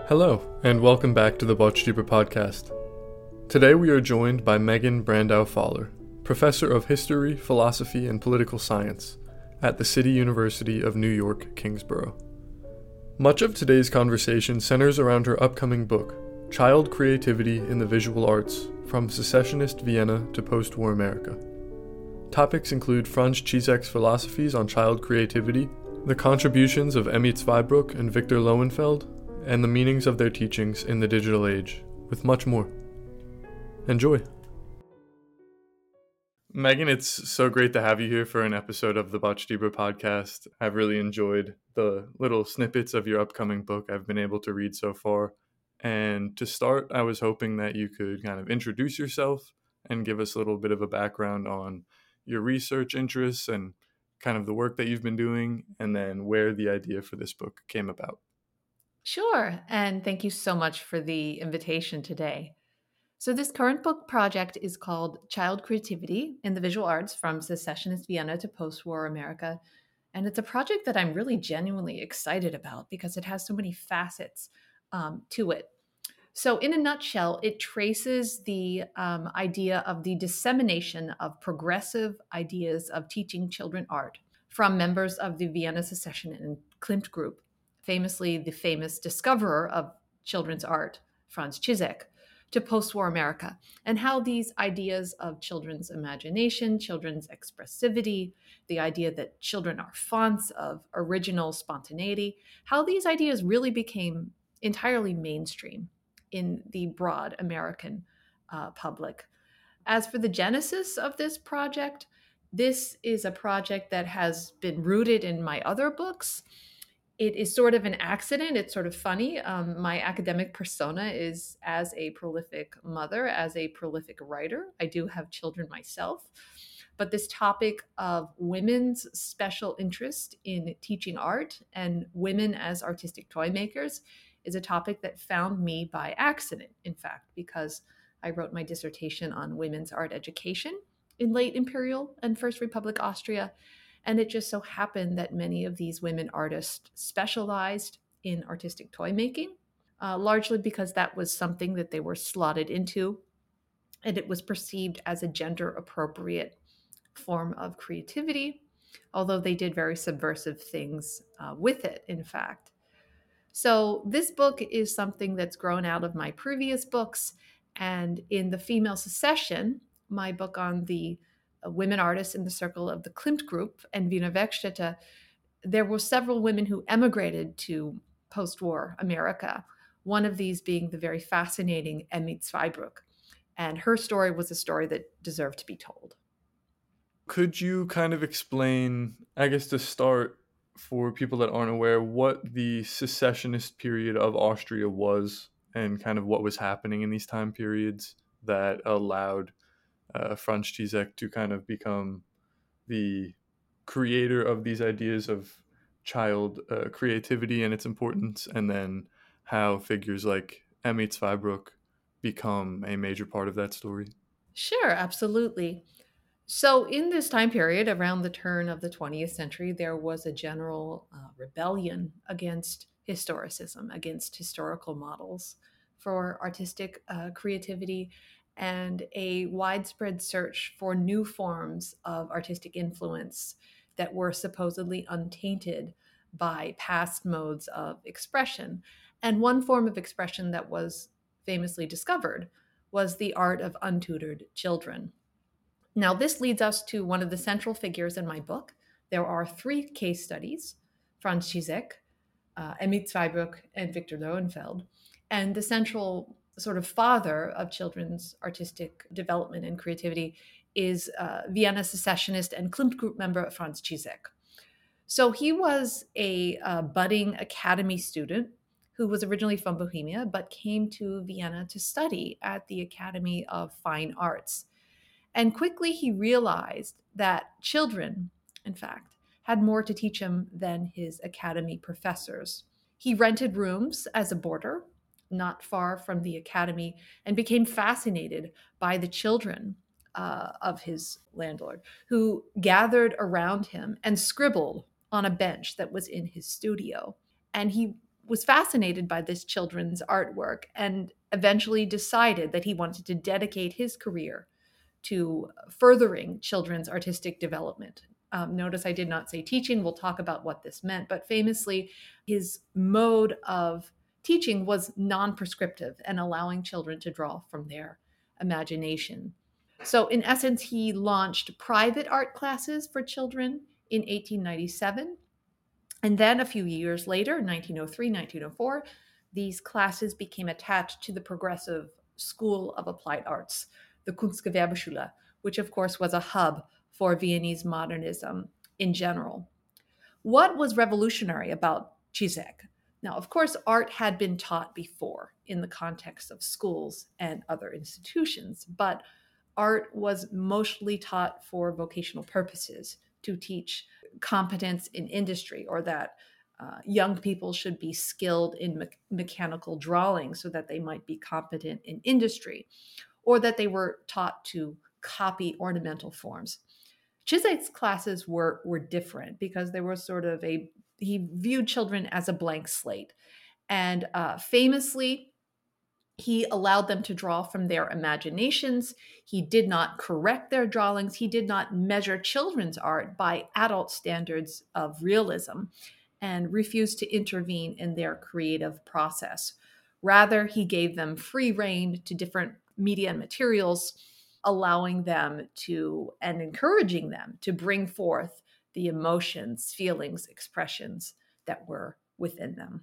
Hello, and welcome back to the Watch Deeper podcast. Today we are joined by Megan Brandau-Faller, Professor of History, Philosophy, and Political Science at the City University of New York, Kingsborough. Much of today's conversation centers around her upcoming book, Child Creativity in the Visual Arts, From Secessionist Vienna to Post-War America. Topics include Franz Zizek's philosophies on child creativity, the contributions of Emmy Zweibrück and Victor Lowenfeld, and the meanings of their teachings in the digital age, with much more. Enjoy! Megan, it's so great to have you here for an episode of the Watch Deeper podcast. I've really enjoyed the little snippets of your upcoming book I've been able to read so far. And to start, I was hoping that you could kind of introduce yourself and give us a little bit of a background on your research interests and kind of the work that you've been doing, and then where the idea for this book came about. Sure, and thank you so much for the invitation today. So this current book project is called Child Creativity in the Visual Arts, From Secessionist Vienna to Post-War America. And it's a project that I'm really genuinely excited about because it has so many facets to it. So in a nutshell, it traces the idea of the dissemination of progressive ideas of teaching children art from members of the Vienna Secession and Klimt group, famously the famous discoverer of children's art, Franz Zizek, to post-war America, and how these ideas of children's imagination, children's expressivity, the idea that children are fonts of original spontaneity, how these ideas really became entirely mainstream in the broad American public. As for the genesis of this project, this is a project that has been rooted in my other books. It is sort of an accident. It's sort of funny. My academic persona is as a prolific mother, as a prolific writer. I do have children myself. But this topic of women's special interest in teaching art and women as artistic toy makers is a topic that found me by accident, in fact, because I wrote my dissertation on women's art education in late Imperial and First Republic Austria. And it just so happened that many of these women artists specialized in artistic toy making, largely because that was something that they were slotted into, and it was perceived as a gender appropriate form of creativity, although they did very subversive things with it, in fact. So this book is something that's grown out of my previous books. And in The Female Secession, my book on the women artists in the circle of the Klimt group and Wiener Werkstätte, there were several women who emigrated to post-war America, one of these being the very fascinating Emmy Zweibrück. And her story was a story that deserved to be told. Could you kind of explain, I guess to start, for people that aren't aware, what the secessionist period of Austria was and kind of what was happening in these time periods that allowed Franz Zizek to kind of become the creator of these ideas of child creativity and its importance, and then how figures like Emmy Zweibrück become a major part of that story? Sure, absolutely. So, in this time period, around the turn of the 20th century, there was a general rebellion against historicism, against historical models for artistic creativity, and a widespread search for new forms of artistic influence that were supposedly untainted by past modes of expression. And one form of expression that was famously discovered was the art of untutored children. Now, this leads us to one of the central figures in my book. There are three case studies: Franz Zizek, Emmy Zweibrück, and Victor Lowenfeld. And the central sort of father of children's artistic development and creativity is Vienna secessionist and Klimt group member Franz Zizek. So he was a budding academy student who was originally from Bohemia, but came to Vienna to study at the Academy of Fine Arts. And quickly he realized that children, in fact, had more to teach him than his academy professors. He rented rooms as a boarder, not far from the academy, and became fascinated by the children of his landlord, who gathered around him and scribbled on a bench that was in his studio. And he was fascinated by this children's artwork and eventually decided that he wanted to dedicate his career to furthering children's artistic development. Notice I did not say teaching. We'll talk about what this meant, but famously, his mode of teaching was non prescriptive and allowing children to draw from their imagination. So, in essence, he launched private art classes for children in 1897. And then a few years later, 1903, 1904, these classes became attached to the Progressive School of Applied Arts, the Kunstgewerbeschule, which of course was a hub for Viennese modernism in general. What was revolutionary about Cizek? Now, of course, art had been taught before in the context of schools and other institutions, but art was mostly taught for vocational purposes to teach competence in industry, or that young people should be skilled in mechanical drawing so that they might be competent in industry, or that they were taught to copy ornamental forms. Chisholm's classes were different because there was sort of he viewed children as a blank slate. And famously, he allowed them to draw from their imaginations. He did not correct their drawings. He did not measure children's art by adult standards of realism and refused to intervene in their creative process. Rather, he gave them free rein to different media and materials, allowing them to and encouraging them to bring forth the emotions, feelings, expressions that were within them.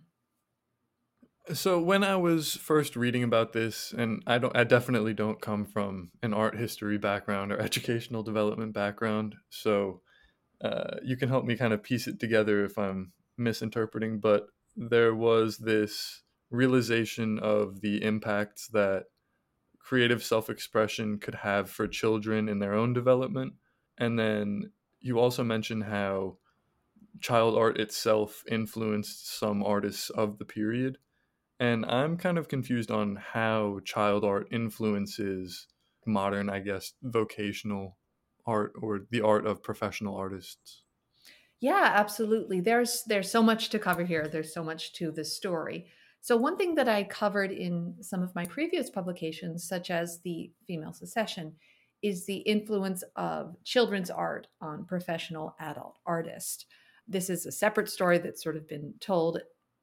So when I was first reading about this, and I definitely don't come from an art history background or educational development background, so you can help me kind of piece it together if I'm misinterpreting, but there was this realization of the impacts that creative self-expression could have for children in their own development. And then you also mentioned how child art itself influenced some artists of the period. And I'm kind of confused on how child art influences modern, I guess, vocational art or the art of professional artists. Yeah, absolutely. There's so much to cover here. There's so much to the story. So one thing that I covered in some of my previous publications, such as the Female Secession, is the influence of children's art on professional adult artists. This is a separate story that's sort of been told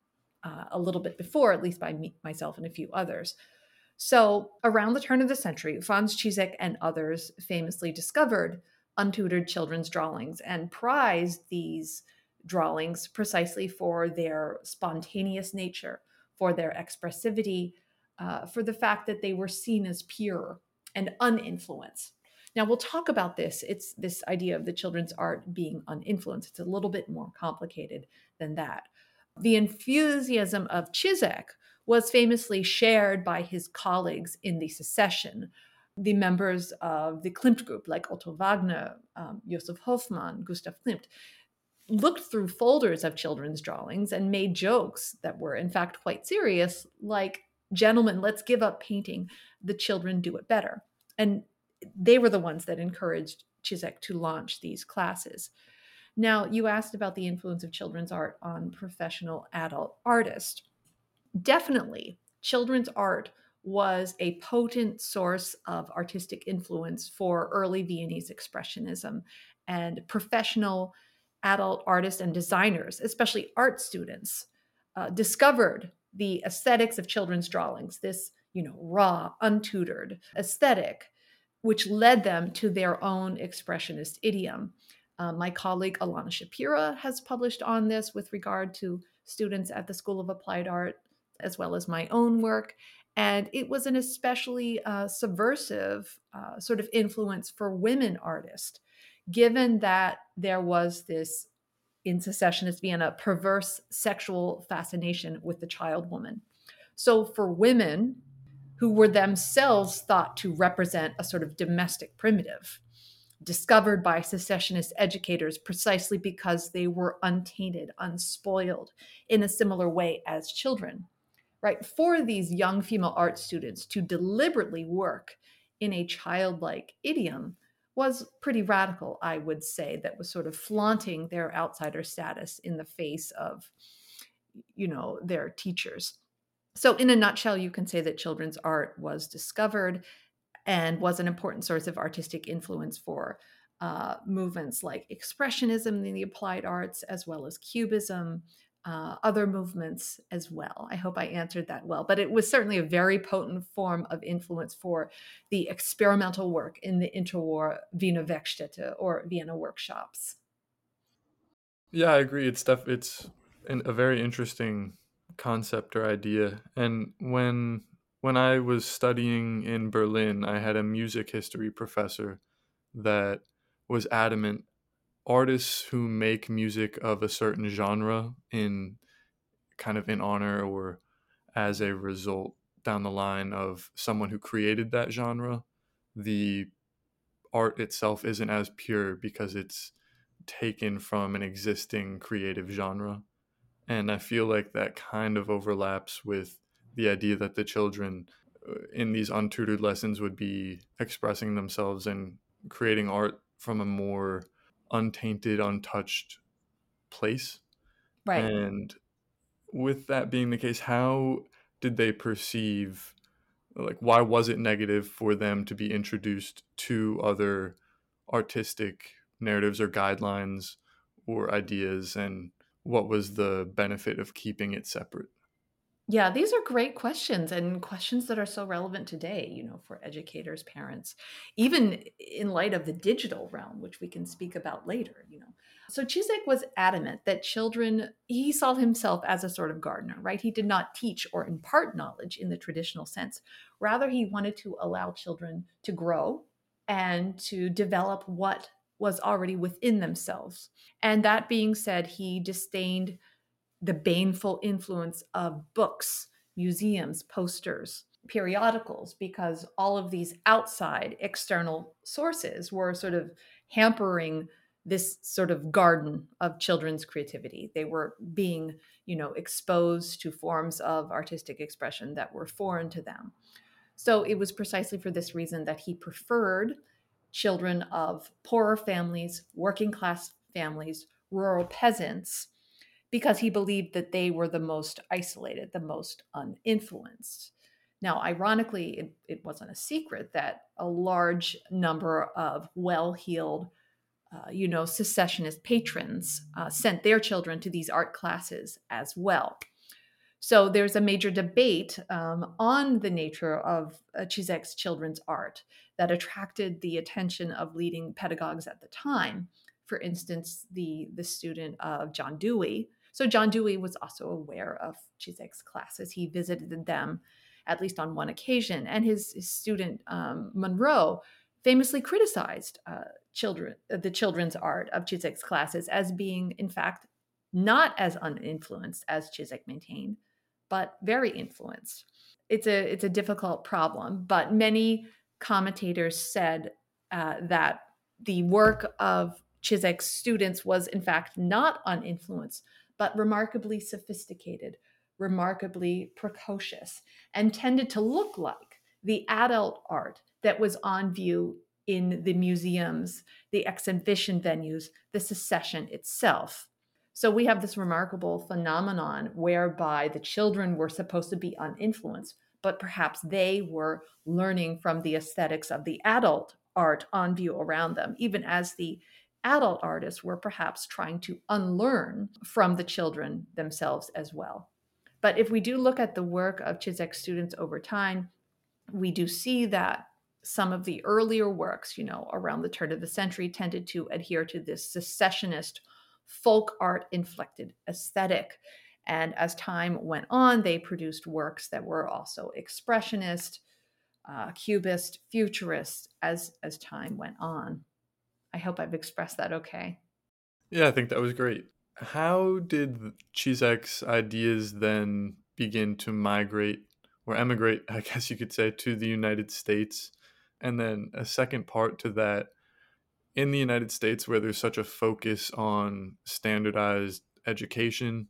a little bit before, at least by myself and a few others. So, around the turn of the century, Franz Cizek and others famously discovered untutored children's drawings and prized these drawings precisely for their spontaneous nature, for their expressivity, for the fact that they were seen as pure and uninfluenced. Now, we'll talk about this. It's this idea of the children's art being uninfluenced. It's a little bit more complicated than that. The enthusiasm of Cizek was famously shared by his colleagues in the secession, the members of the Klimt group, like Otto Wagner, Josef Hofmann, Gustav Klimt, looked through folders of children's drawings and made jokes that were, in fact, quite serious, like, "Gentlemen, let's give up painting. The children do it better." And they were the ones that encouraged Cizek to launch these classes. Now, you asked about the influence of children's art on professional adult artists. Definitely, children's art was a potent source of artistic influence for early Viennese Expressionism, and professional adult artists and designers, especially art students, discovered the aesthetics of children's drawings, this, raw, untutored aesthetic, which led them to their own expressionist idiom. My colleague Alana Shapira has published on this with regard to students at the School of Applied Art, as well as my own work. And it was an especially subversive sort of influence for women artists, given that there was this, in secessionist Vienna, perverse sexual fascination with the child woman. So for women who were themselves thought to represent a sort of domestic primitive, discovered by secessionist educators precisely because they were untainted, unspoiled in a similar way as children, right? For these young female art students to deliberately work in a childlike idiom was pretty radical, I would say, that was sort of flaunting their outsider status in the face of their teachers. So in a nutshell, you can say that children's art was discovered and was an important source of artistic influence for movements like Expressionism in the applied arts, as well as Cubism, other movements as well. I hope I answered that well, but it was certainly a very potent form of influence for the experimental work in the interwar Wiener Werkstätte, or Vienna workshops. Yeah, I agree. It's a very interesting concept or idea. And when I was studying in Berlin, I had a music history professor that was adamant artists who make music of a certain genre in kind of in honor or as a result down the line of someone who created that genre, the art itself isn't as pure because it's taken from an existing creative genre. And I feel like that kind of overlaps with the idea that the children in these untutored lessons would be expressing themselves and creating art from a more untainted, untouched place. Right. And with that being the case, how did they perceive, like, why was it negative for them to be introduced to other artistic narratives or guidelines or ideas, and what was the benefit of keeping it separate? Yeah, these are great questions, and questions that are so relevant today, for educators, parents, even in light of the digital realm, which we can speak about later. So Cizek was adamant that he saw himself as a sort of gardener, right? He did not teach or impart knowledge in the traditional sense. Rather, he wanted to allow children to grow and to develop what was already within themselves. And that being said, he disdained the baneful influence of books, museums, posters, periodicals, because all of these outside external sources were sort of hampering this sort of garden of children's creativity. They were being, exposed to forms of artistic expression that were foreign to them. So it was precisely for this reason that he preferred children of poorer families, working class families, rural peasants, because he believed that they were the most isolated, the most uninfluenced. Now, ironically, it wasn't a secret that a large number of well heeled, secessionist patrons sent their children to these art classes as well. So there's a major debate on the nature of Cizek's children's art that attracted the attention of leading pedagogues at the time. For instance, the student of John Dewey. So John Dewey was also aware of Cizek's classes. He visited them at least on one occasion, and his student Monroe famously criticized the children's art of Cizek's classes as being, in fact, not as uninfluenced as Cizek maintained, but very influenced. It's a difficult problem, but many commentators said that the work of Cizek's students was in fact not uninfluenced, but remarkably sophisticated, remarkably precocious, and tended to look like the adult art that was on view in the museums, the exhibition venues, the secession itself. So we have this remarkable phenomenon whereby the children were supposed to be uninfluenced, but perhaps they were learning from the aesthetics of the adult art on view around them, even as the adult artists were perhaps trying to unlearn from the children themselves as well. But if we do look at the work of Cizek's students over time, we do see that some of the earlier works, around the turn of the century, tended to adhere to this secessionist folk art inflected aesthetic. And as time went on, they produced works that were also expressionist, cubist, futurist as time went on. I hope I've expressed that okay. Yeah, I think that was great. How did Chizek's ideas then begin to migrate or emigrate, I guess you could say, to the United States? And then a second part to that, in the United States, where there's such a focus on standardized education,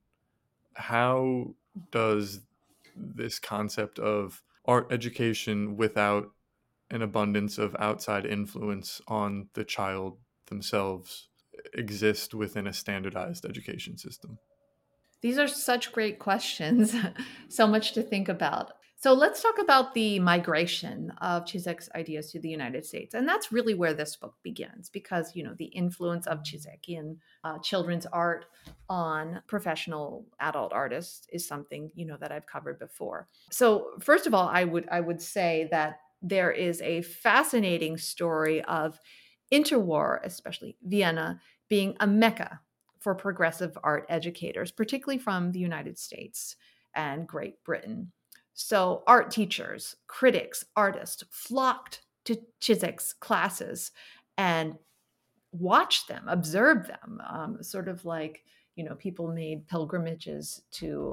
how does this concept of art education without an abundance of outside influence on the child themselves exist within a standardized education system? These are such great questions, so much to think about. So let's talk about the migration of Chisek's ideas to the United States. And that's really where this book begins because, the influence of Chisek in children's art on professional adult artists is something, that I've covered before. So first of all, I would say that there is a fascinating story of interwar, especially Vienna, being a mecca for progressive art educators, particularly from the United States and Great Britain. So, art teachers, critics, artists flocked to Chisek's classes and watched them, observed them, sort of like people made pilgrimages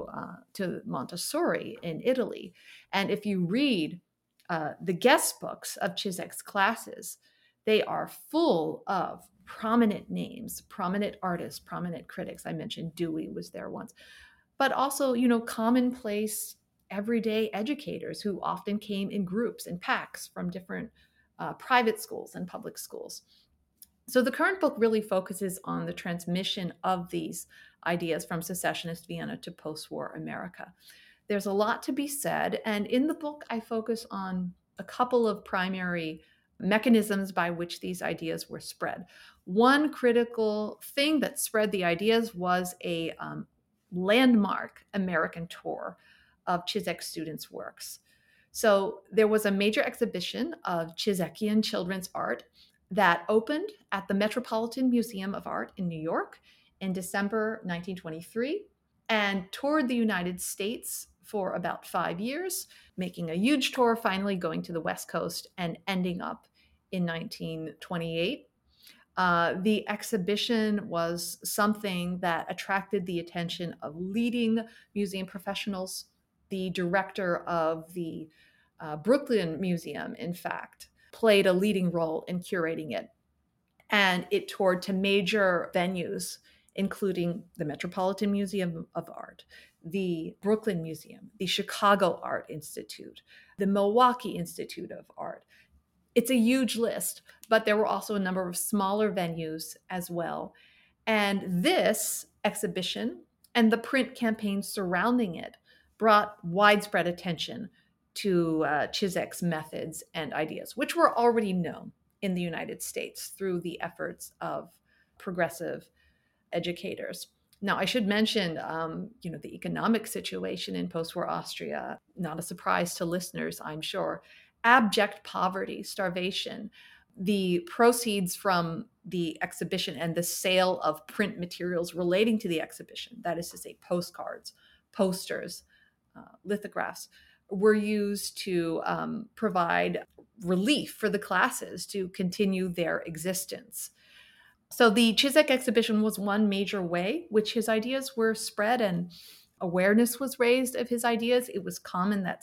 to Montessori in Italy. And if you read the guest books of Chisek's classes, they are full of prominent names, prominent artists, prominent critics. I mentioned Dewey was there once, but also commonplace everyday educators who often came in groups and packs from different private schools and public schools. So the current book really focuses on the transmission of these ideas from secessionist Vienna to post war America. There's a lot to be said. And in the book, I focus on a couple of primary mechanisms by which these ideas were spread. One critical thing that spread the ideas was a landmark American tour of Chisek students' works. So there was a major exhibition of Chisekian children's art that opened at the Metropolitan Museum of Art in New York in December 1923 and toured the United States for about 5 years, making a huge tour, finally going to the West Coast and ending up in 1928. The exhibition was something that attracted the attention of leading museum professionals. The director of the Brooklyn Museum, in fact, played a leading role in curating it. And it toured to major venues, including the Metropolitan Museum of Art, the Brooklyn Museum, the Chicago Art Institute, the Milwaukee Institute of Art. It's a huge list, but there were also a number of smaller venues as well. And this exhibition and the print campaign surrounding it brought widespread attention to Chisek's methods and ideas, which were already known in the United States through the efforts of progressive educators. Now, I should mention, the economic situation in post-war Austria, not a surprise to listeners, I'm sure. Abject poverty, starvation. The proceeds from the exhibition and the sale of print materials relating to the exhibition, that is to say, postcards, posters, lithographs, were used to provide relief for the classes to continue their existence. So the Chisek exhibition was one major way which his ideas were spread and awareness was raised of his ideas. It was common that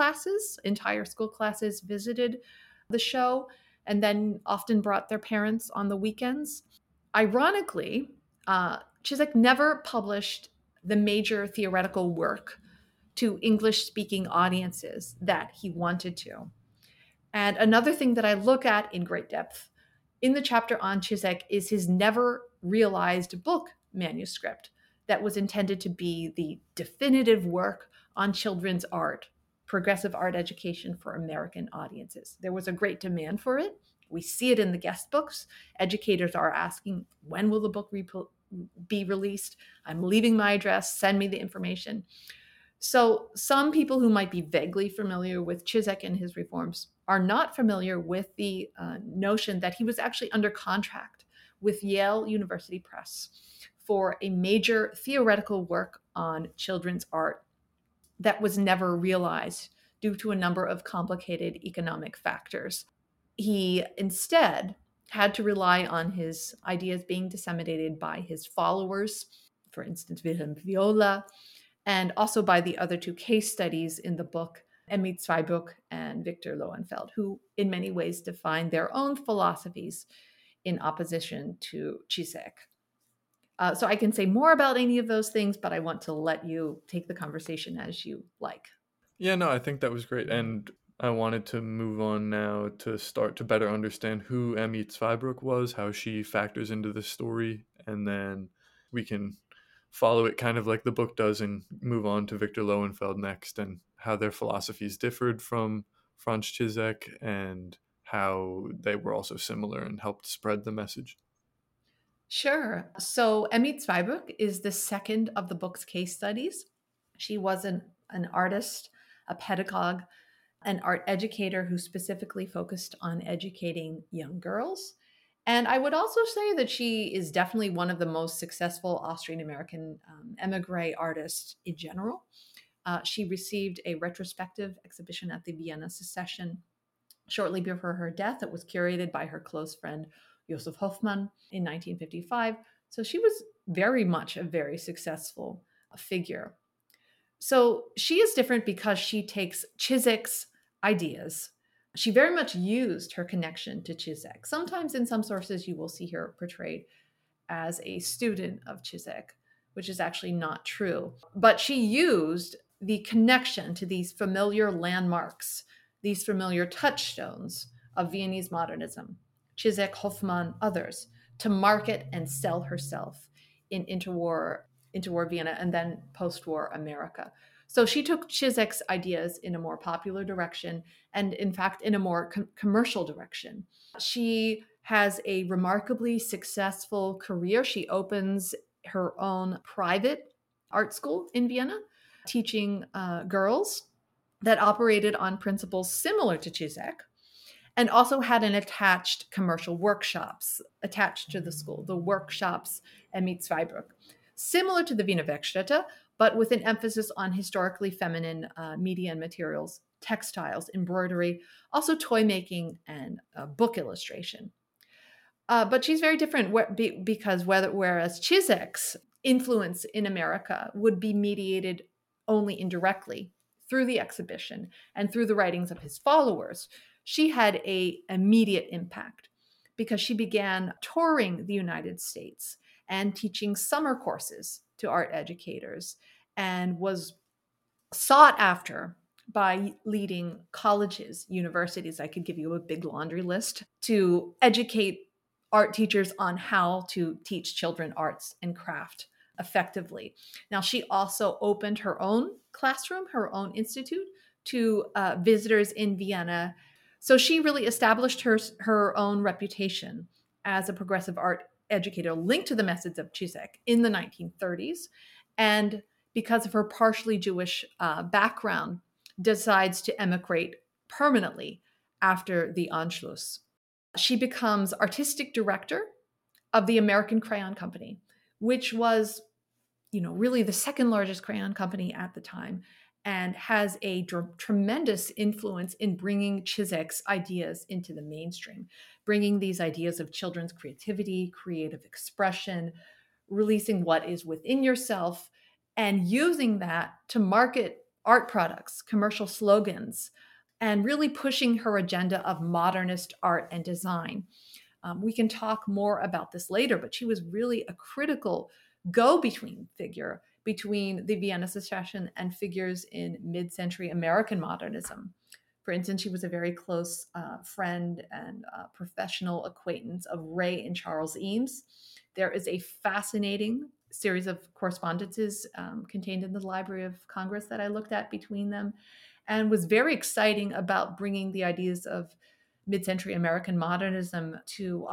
entire school classes visited the show and then often brought their parents on the weekends. Ironically, Chisek never published the major theoretical work to English-speaking audiences that he wanted to. And another thing that I look at in great depth in the chapter on Chisek is his never realized book manuscript that was intended to be the definitive work on children's art, progressive art education for American audiences. There was a great demand for it. We see it in the guest books. Educators are asking, when will the book be released? I'm leaving my address, send me the information. So some people who might be vaguely familiar with Chisek and his reforms are not familiar with the notion that he was actually under contract with Yale University Press for a major theoretical work on children's art that was never realized due to a number of complicated economic factors. He instead had to rely on his ideas being disseminated by his followers, for instance, Wilhelm Viola, and also by the other two case studies in the book, Emmy Zweibrück and Victor Lowenfeld, who in many ways define their own philosophies in opposition to Chisek. So I can say more about any of those things, but I want to let you take the conversation as you like. Yeah, no, I think that was great. And I wanted to move on now to start to better understand who Emmy Zweibrück was, how she factors into the story, and then we can follow it kind of like the book does and move on to Victor Lowenfeld next, and how their philosophies differed from Franz Zizek and how they were also similar and helped spread the message? Sure. So Emmy Zweibrück is the second of the book's case studies. She was an artist, a pedagogue, an art educator who specifically focused on educating young girls. And I would also say that she is definitely one of the most successful Austrian American emigre artists in general. She received a retrospective exhibition at the Vienna Secession shortly before her death. It was curated by her close friend Josef Hoffmann in 1955. So she was very much a very successful figure. So she is different because she takes Zizek's ideas. She very much used her connection to Zizek. Sometimes in some sources you will see her portrayed as a student of Zizek, which is actually not true. But she used the connection to these familiar landmarks, these familiar touchstones of Viennese modernism, Zizek, Hoffmann, others, to market and sell herself in interwar Vienna and then post-war America. So she took Zizek's ideas in a more popular direction and, in fact, in a more commercial direction. She has a remarkably successful career. She opens her own private art school in Vienna, teaching girls that operated on principles similar to Zizek, and also had an attached commercial workshops attached to the school, the workshops Emmy Zweibrück, similar to the Wiener Werkstätte, but with an emphasis on historically feminine media and materials, textiles, embroidery, also toy making and book illustration. But she's very different because whereas Zizek's influence in America would be mediated only indirectly through the exhibition and through the writings of his followers, she had a immediate impact because she began touring the United States and teaching summer courses to art educators and was sought after by leading colleges, universities. I could give you a big laundry list to educate art teachers on how to teach children arts and craft effectively. Now, she also opened her own classroom, her own institute to visitors in Vienna. So she really established her own reputation as a progressive art educator linked to the methods of Zizek in the 1930s. And because of her partially Jewish background, decides to emigrate permanently after the Anschluss. She becomes artistic director of the American Crayon Company, which was, really the second largest crayon company at the time, and has a tremendous influence in bringing Zizek's ideas into the mainstream, bringing these ideas of children's creativity, creative expression, releasing what is within yourself, and using that to market art products, commercial slogans, and really pushing her agenda of modernist art and design. We can talk more about this later, but she was really a critical go-between figure between the Vienna Secession and figures in mid-century American modernism. For instance, she was a very close friend and professional acquaintance of Ray and Charles Eames. There is a fascinating series of correspondences contained in the Library of Congress that I looked at between them, and was very exciting about bringing the ideas of mid-century American modernism to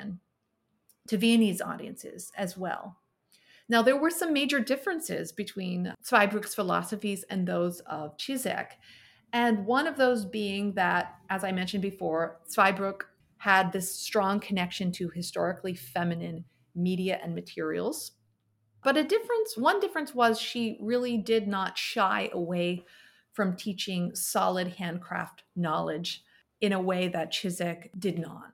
Viennese audiences as well. Now, there were some major differences between Zweibrück's philosophies and those of Zizek. And one of those being that, as I mentioned before, Zweibrück had this strong connection to historically feminine media and materials. But one difference was she really did not shy away from teaching solid handcraft knowledge in a way that Zizek did not.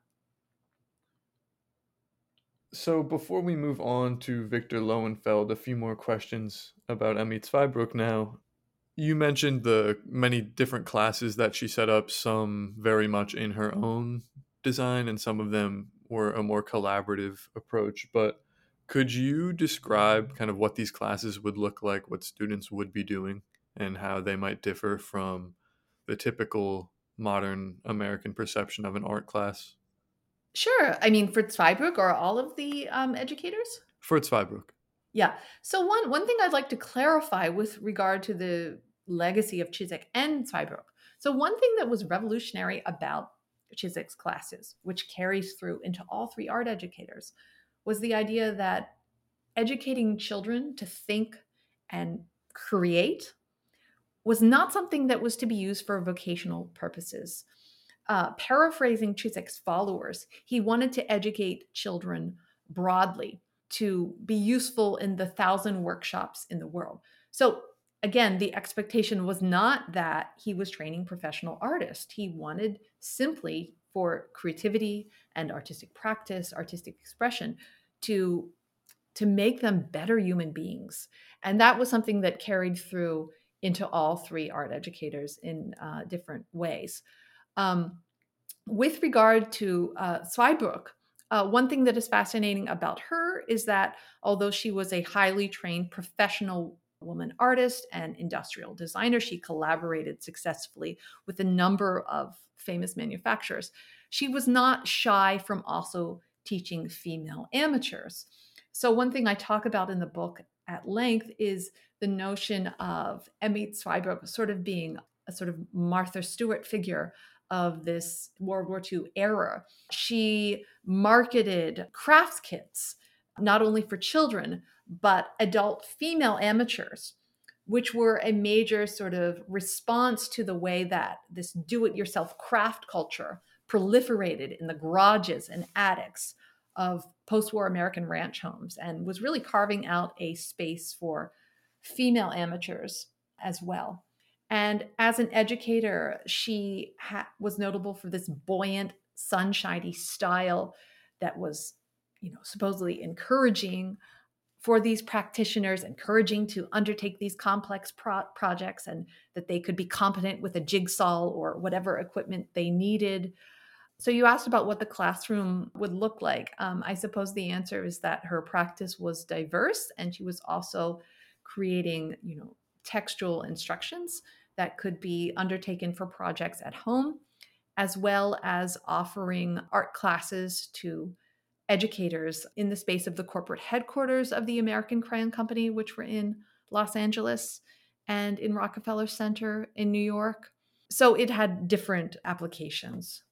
So before we move on to Victor Lowenfeld, a few more questions about Emmy Zweibrück now. You mentioned the many different classes that she set up, some very much in her own design, and some of them were a more collaborative approach. But could you describe kind of what these classes would look like, what students would be doing, and how they might differ from the typical modern American perception of an art class? Sure. I mean, for Zweibrück or all of the educators? For Zweibrück. Yeah. So one thing I'd like to clarify with regard to the legacy of Chiswick and Zweibrück. So one thing that was revolutionary about Chiswick's classes, which carries through into all three art educators, was the idea that educating children to think and create was not something that was to be used for vocational purposes. Paraphrasing Chiswick's followers, he wanted to educate children broadly to be useful in the 1,000 workshops in the world. So, again, the expectation was not that he was training professional artists. He wanted simply for creativity and artistic practice, artistic expression, to make them better human beings. And that was something that carried through into all three art educators in different ways. Um, with regard to Zweibrück, one thing that is fascinating about her is that although she was a highly trained professional woman artist and industrial designer, she collaborated successfully with a number of famous manufacturers. She was not shy from also teaching female amateurs. So, one thing I talk about in the book at length is the notion of Emmy Zweibrück sort of being a sort of Martha Stewart figure of this World War II era. She marketed crafts kits, not only for children, but adult female amateurs, which were a major sort of response to the way that this do it yourself craft culture proliferated in the garages and attics of post war American ranch homes and was really carving out a space for female amateurs as well. And as an educator, she was notable for this buoyant, sunshiny style that was, supposedly encouraging for these practitioners, encouraging to undertake these complex projects and that they could be competent with a jigsaw or whatever equipment they needed. So you asked about what the classroom would look like. I suppose the answer is that her practice was diverse and she was also creating, textual instructions that could be undertaken for projects at home, as well as offering art classes to educators in the space of the corporate headquarters of the American Crayon Company, which were in Los Angeles and in Rockefeller Center in New York. So it had different applications.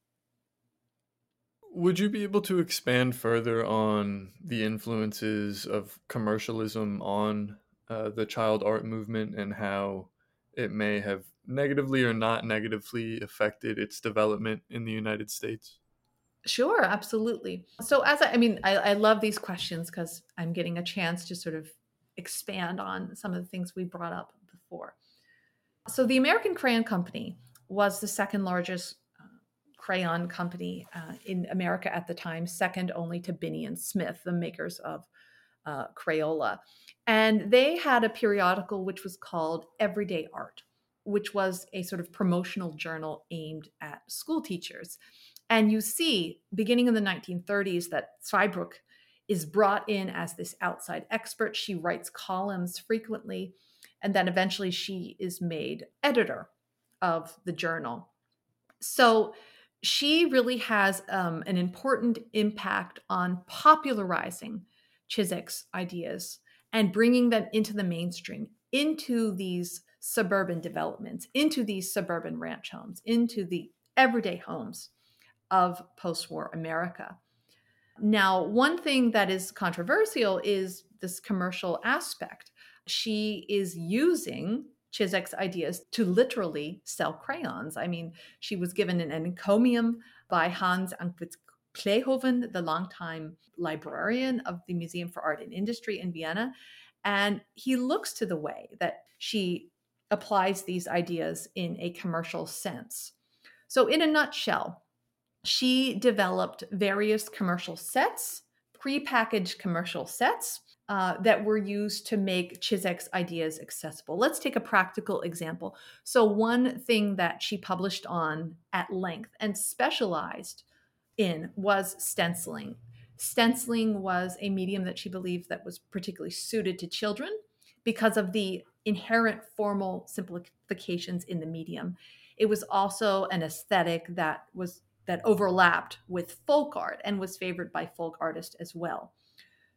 Would you be able to expand further on the influences of commercialism on the child art movement and how it may have negatively or not negatively affected its development in the United States? Sure, absolutely. So, I love these questions because I'm getting a chance to sort of expand on some of the things we brought up before. So, the American Crayon Company was the second largest crayon company in America at the time, second only to Binney and Smith, the makers of Crayola. And they had a periodical which was called Everyday Art, which was a sort of promotional journal aimed at school teachers. And you see, beginning in the 1930s, that Zweibrück is brought in as this outside expert. She writes columns frequently, and then eventually she is made editor of the journal. So she really has an important impact on popularizing Chiswick's ideas and bringing them into the mainstream, into these suburban developments, into these suburban ranch homes, into the everyday homes of post war America. Now, one thing that is controversial is this commercial aspect. She is using Chiswick's ideas to literally sell crayons. I mean, she was given an encomium by Hans Ankwitz Kleehoven, the longtime librarian of the Museum for Art and Industry in Vienna. And he looks to the way that she applies these ideas in a commercial sense. So, in a nutshell, she developed various commercial sets, prepackaged commercial sets that were used to make Chiswick's ideas accessible. Let's take a practical example. So, one thing that she published on at length and specialized in was stenciling. Stenciling was a medium that she believed that was particularly suited to children because of the inherent formal simplifications in the medium. It was also an aesthetic that overlapped with folk art and was favored by folk artists as well.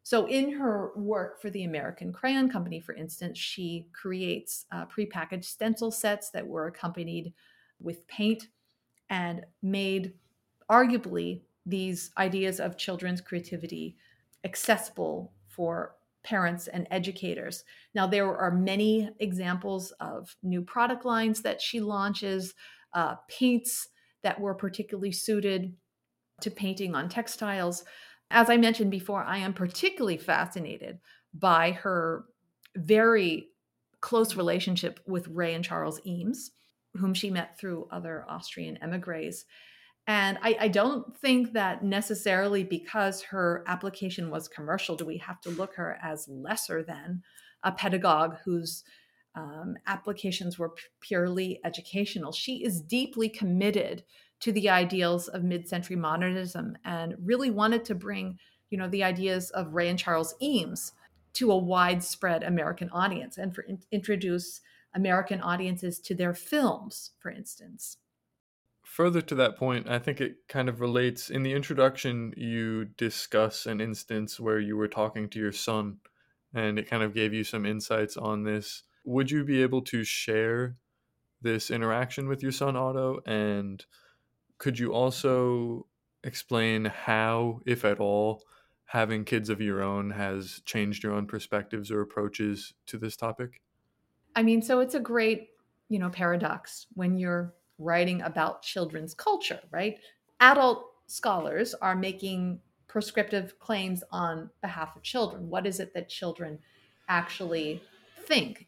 So, in her work for the American Crayon Company, for instance, she creates prepackaged stencil sets that were accompanied with paint and made arguably these ideas of children's creativity accessible for parents and educators. Now, there are many examples of new product lines that she launches, paints that were particularly suited to painting on textiles. As I mentioned before, I am particularly fascinated by her very close relationship with Ray and Charles Eames, whom she met through other Austrian emigres. And I don't think that necessarily because her application was commercial, do we have to look her as lesser than a pedagogue whose applications were purely educational. She is deeply committed to the ideals of mid-century modernism and really wanted to bring, the ideas of Ray and Charles Eames to a widespread American audience and introduce American audiences to their films, for instance. Further to that point, I think it kind of relates. In the introduction, you discuss an instance where you were talking to your son, and it kind of gave you some insights on this. Would you be able to share this interaction with your son, Otto? And could you also explain how, if at all, having kids of your own has changed your own perspectives or approaches to this topic? I mean, so it's a great, paradox when you're writing about children's culture, right? Adult scholars are making prescriptive claims on behalf of children. What is it that children actually think?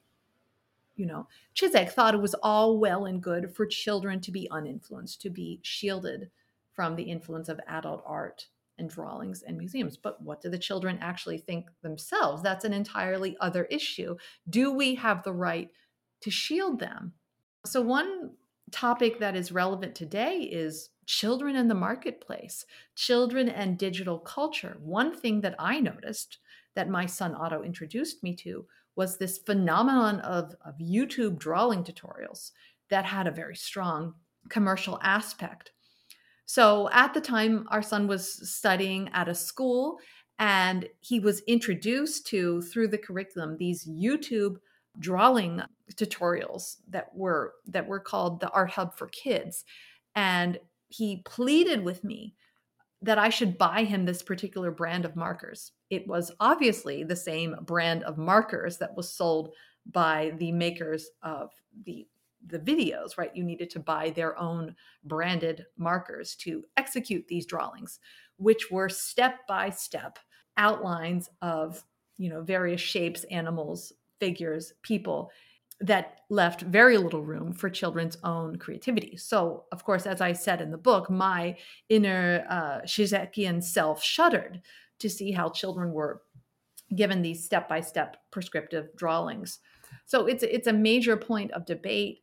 Chisek thought it was all well and good for children to be uninfluenced, to be shielded from the influence of adult art and drawings and museums. But what do the children actually think themselves? That's an entirely other issue. Do we have the right to shield them? So, one topic that is relevant today is children in the marketplace, children and digital culture. One thing that I noticed that my son Otto introduced me to was this phenomenon of YouTube drawing tutorials that had a very strong commercial aspect. So at the time, our son was studying at a school and he was introduced to, through the curriculum, these YouTube drawing tutorials that were called the Art Hub for Kids. And he pleaded with me that I should buy him this particular brand of markers. It was obviously the same brand of markers that was sold by the makers of the videos, right? You needed to buy their own branded markers to execute these drawings, which were step by step outlines of, various shapes, animals, figures, people that left very little room for children's own creativity. So, of course, as I said in the book, my inner Shizekian self shuddered to see how children were given these step-by-step prescriptive drawings. So it's a major point of debate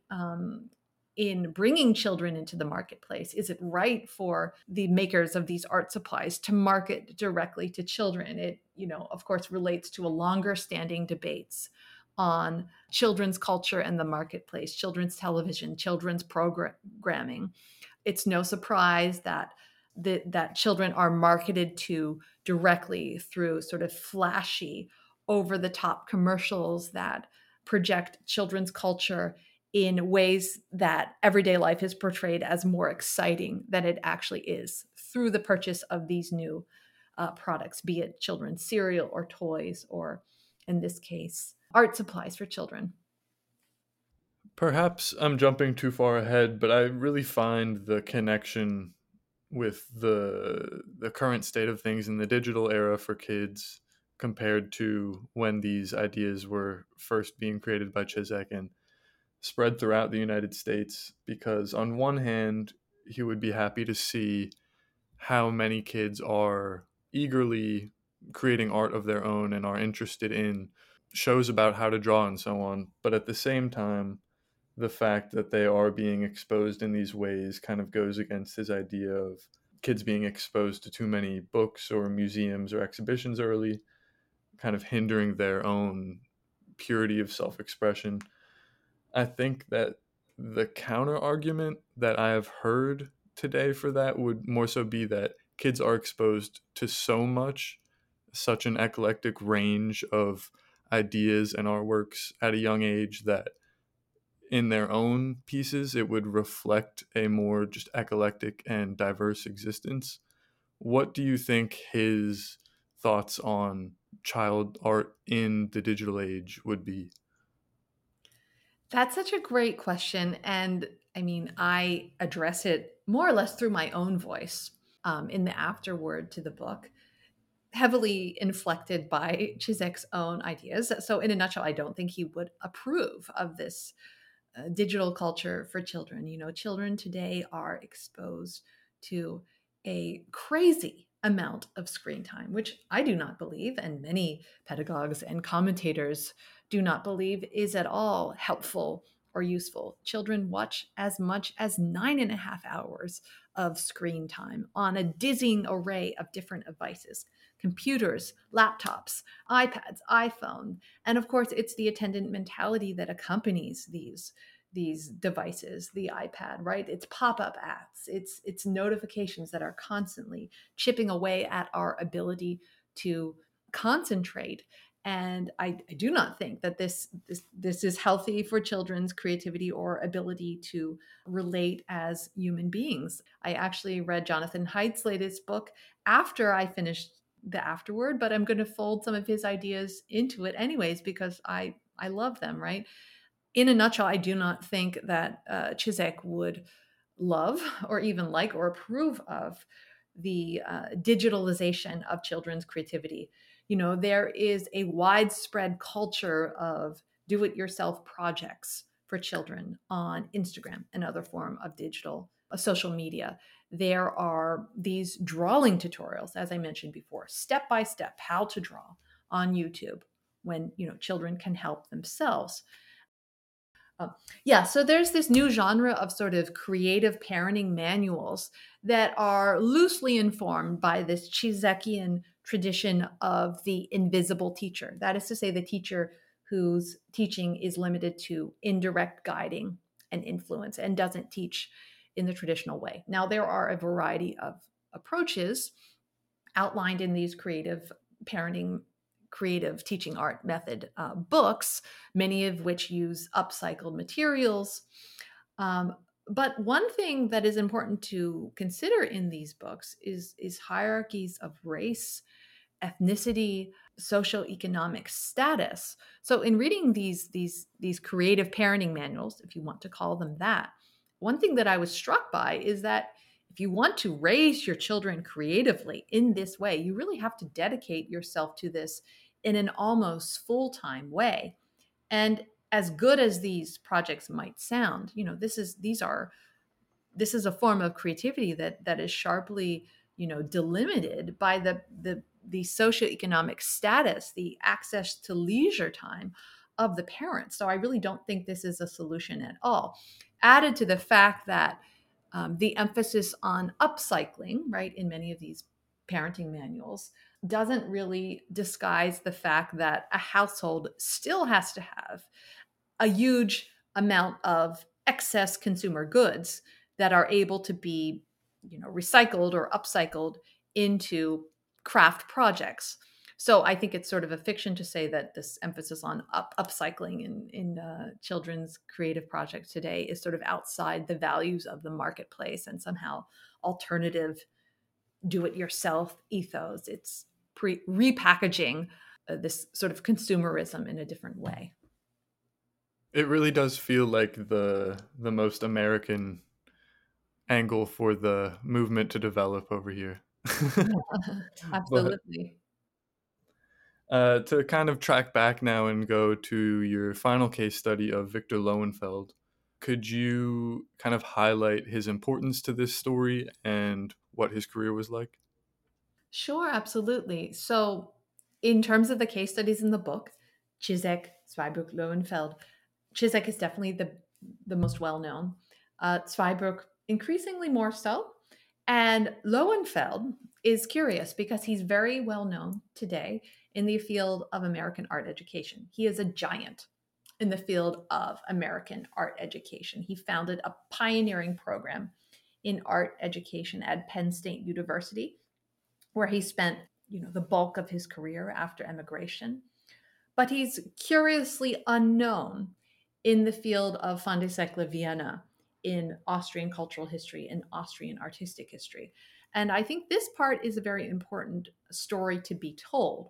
in bringing children into the marketplace. Is it right for the makers of these art supplies to market directly to children? It, of course, relates to a longer standing debates on children's culture and the marketplace, children's television, children's programming. It's no surprise that children are marketed to directly through sort of flashy, over the top commercials that project children's culture in ways that everyday life is portrayed as more exciting than it actually is through the purchase of these new products, be it children's cereal or toys, or in this case, art supplies for children. Perhaps I'm jumping too far ahead, but I really find the connection with the current state of things in the digital era for kids compared to when these ideas were first being created by Chisek and spread throughout the United States. Because on one hand, he would be happy to see how many kids are eagerly creating art of their own and are interested in shows about how to draw and so on. But at the same time, the fact that they are being exposed in these ways kind of goes against his idea of kids being exposed to too many books or museums or exhibitions early, kind of hindering their own purity of self-expression. I think that the counter argument that I have heard today for that would more so be that kids are exposed to so much such an eclectic range of ideas and artworks at a young age that in their own pieces it would reflect a more just eclectic and diverse existence. What do you think his thoughts on child art in the digital age would be? That's such a great question. And I mean, I address it more or less through my own voice in the afterword to the book, heavily inflected by Chizek's own ideas. So, in a nutshell, I don't think he would approve of this digital culture for children. You know, children today are exposed to a crazy amount of screen time, which I do not believe, and many pedagogues and commentators do not believe is at all helpful or useful. Children watch as much as 9.5 hours of screen time on a dizzying array of different devices: computers, laptops, iPads, iPhone. And of course, it's the attendant mentality that accompanies these devices, the iPad, right? It's pop-up ads, it's notifications that are constantly chipping away at our ability to concentrate. And I do not think that this is healthy for children's creativity or ability to relate as human beings. I actually read Jonathan Haidt's latest book after I finished the afterword, but I'm going to fold some of his ideas into it anyways because I love them, right? In a nutshell, I do not think that Chisek would love or even like or approve of the digitalization of children's creativity. You know, there is a widespread culture of do-it-yourself projects for children on Instagram and other form of digital social media. There are these drawing tutorials, as I mentioned before, step by step how to draw on YouTube when children can help themselves. Yeah, so there's this new genre of sort of creative parenting manuals that are loosely informed by this Chizekian tradition of the invisible teacher. That is to say, the teacher whose teaching is limited to indirect guiding and influence and doesn't teach in the traditional way. Now, there are a variety of approaches outlined in these creative teaching art method books, many of which use upcycled materials. But one thing that is important to consider in these books is hierarchies of race, ethnicity, socioeconomic status. So in reading these creative parenting manuals, if you want to call them that, one thing that I was struck by is that if you want to raise your children creatively in this way, you really have to dedicate yourself to this in an almost full-time way. And as good as these projects might sound, this is a form of creativity that is sharply, delimited by the socioeconomic status, the access to leisure time of the parents. So I really don't think this is a solution at all. Added to the fact that the emphasis on upcycling, right, in many of these parenting manuals doesn't really disguise the fact that a household still has to have a huge amount of excess consumer goods that are able to be, recycled or upcycled into craft projects. So I think it's sort of a fiction to say that this emphasis on upcycling in children's creative projects today is sort of outside the values of the marketplace and somehow alternative do-it-yourself ethos. It's repackaging this sort of consumerism in a different way. It really does feel like the most American angle for the movement to develop over here. But Absolutely. to kind of track back now and go to your final case study of Victor Lowenfeld, could you kind of highlight his importance to this story and what his career was like? Sure, absolutely. So, in terms of the case studies in the book, Zizek, Zweibrück, Lowenfeld, Zizek is definitely the most well known. Zweibrück, increasingly more so. And Lowenfeld is curious because he's very well known today in the field of American art education. He is a giant in the field of American art education. He founded a pioneering program in art education at Penn State University, where he spent the bulk of his career after emigration. But he's curiously unknown in the field of fin de siècle Vienna, in Austrian cultural history and Austrian artistic history. And I think this part is a very important story to be told.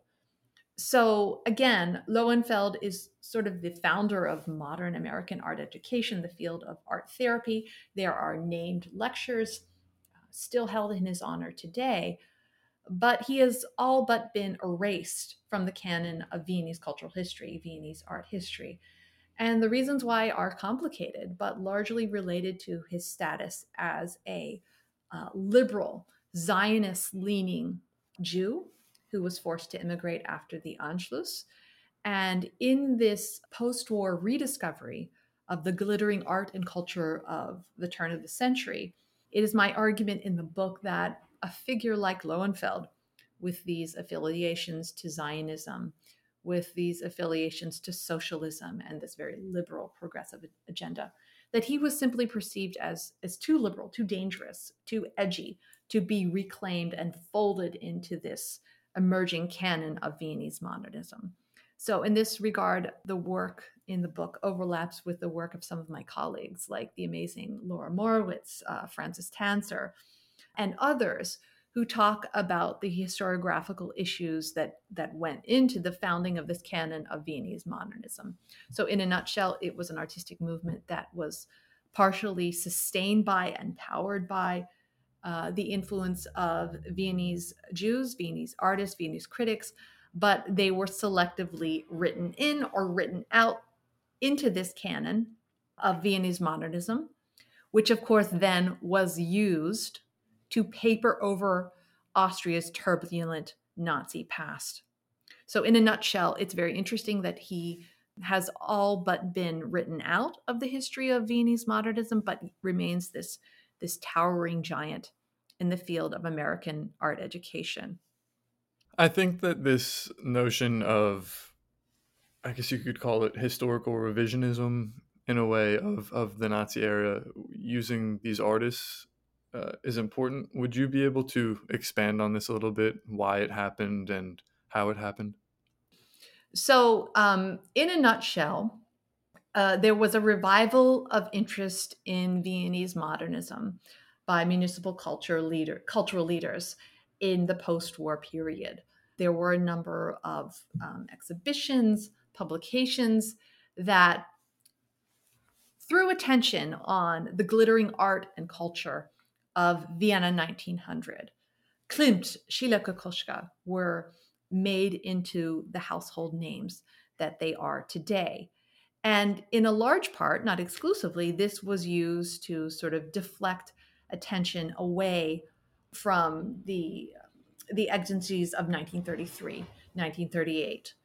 So again, Lowenfeld is sort of the founder of modern American art education, the field of art therapy. There are named lectures still held in his honor today, but he has all but been erased from the canon of Viennese cultural history, Viennese art history. And the reasons why are complicated, but largely related to his status as a liberal, Zionist leaning Jew who was forced to immigrate after the Anschluss. And in this post war rediscovery of the glittering art and culture of the turn of the century, it is my argument in the book that a figure like Lowenfeld, with these affiliations to Zionism, with these affiliations to socialism and this very liberal progressive agenda, that he was simply perceived as too liberal, too dangerous, too edgy to be reclaimed and folded into this emerging canon of Viennese modernism. So in this regard, the work in the book overlaps with the work of some of my colleagues, like the amazing Laura Morowitz, Francis Tanzer, and others who talk about the historiographical issues that went into the founding of this canon of Viennese modernism. So in a nutshell, it was an artistic movement that was partially sustained by and powered by the influence of Viennese Jews, Viennese artists, Viennese critics, but they were selectively written in or written out into this canon of Viennese modernism, which of course then was used to paper over Austria's turbulent Nazi past. So in a nutshell, it's very interesting that he has all but been written out of the history of Viennese modernism, but remains this towering giant in the field of American art education. I think that this notion of, I guess you could call it historical revisionism in a way of the Nazi era using these artists is important. Would you be able to expand on this a little bit, why it happened and how it happened? So, in a nutshell, there was a revival of interest in Viennese modernism by municipal cultural leaders in the post-war period. There were a number of exhibitions, publications that threw attention on the glittering art and culture of Vienna 1900. Klimt, Sheila Kokoschka were made into the household names that they are today. And in a large part, not exclusively, this was used to sort of deflect attention away from the exigencies of 1933, 1938,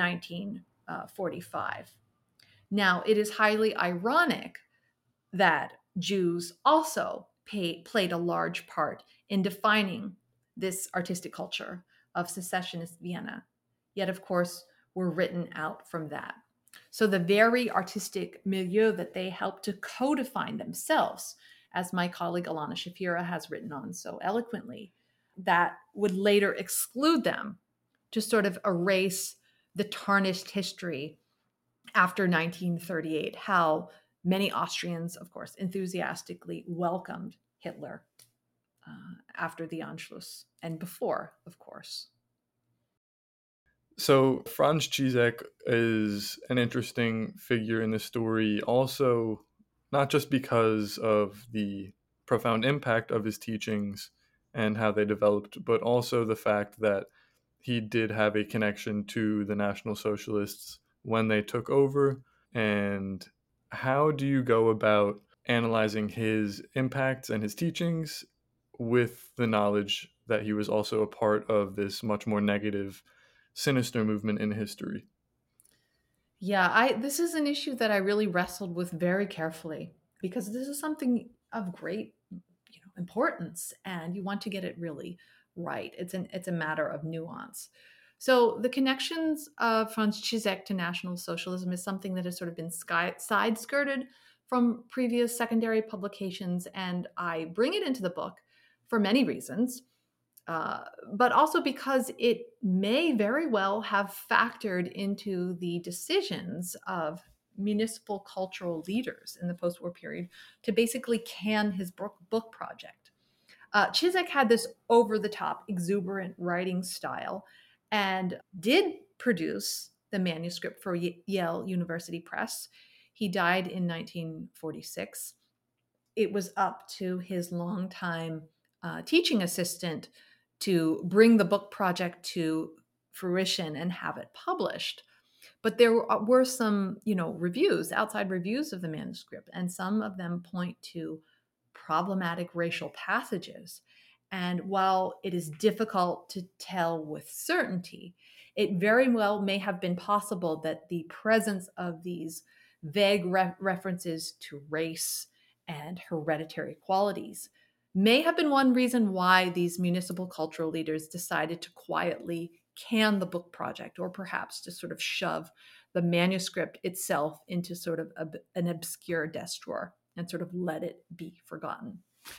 1945. Now, it is highly ironic that Jews also played a large part in defining this artistic culture of secessionist Vienna, yet, of course, were written out from that. So the very artistic milieu that they helped to co-define themselves, as my colleague Alana Shafira has written on so eloquently, that would later exclude them to sort of erase the tarnished history after 1938, how many Austrians, of course, enthusiastically welcomed Hitler after the Anschluss and before, of course. So Franz Zizek is an interesting figure in the story, also not just because of the profound impact of his teachings and how they developed, but also the fact that he did have a connection to the National Socialists when they took over. And how do you go about analyzing his impacts and his teachings with the knowledge that he was also a part of this much more negative, sinister movement in history? Yeah, this is an issue that I really wrestled with very carefully, because this is something of great, importance, and you want to get it really right. It's a matter of nuance. So the connections of Franz Zizek to National Socialism is something that has sort of been side-skirted from previous secondary publications, and I bring it into the book for many reasons. but also because it may very well have factored into the decisions of municipal cultural leaders in the post-war period to basically can his book project. Chisek had this over-the-top, exuberant writing style and did produce the manuscript for Yale University Press. He died in 1946. It was up to his longtime teaching assistant to bring the book project to fruition and have it published. But there were some, reviews, outside reviews of the manuscript, and some of them point to problematic racial passages. And while it is difficult to tell with certainty, it very well may have been possible that the presence of these vague references to race and hereditary qualities may have been one reason why these municipal cultural leaders decided to quietly can the book project, or perhaps to sort of shove the manuscript itself into sort of an obscure desk drawer and sort of let it be forgotten.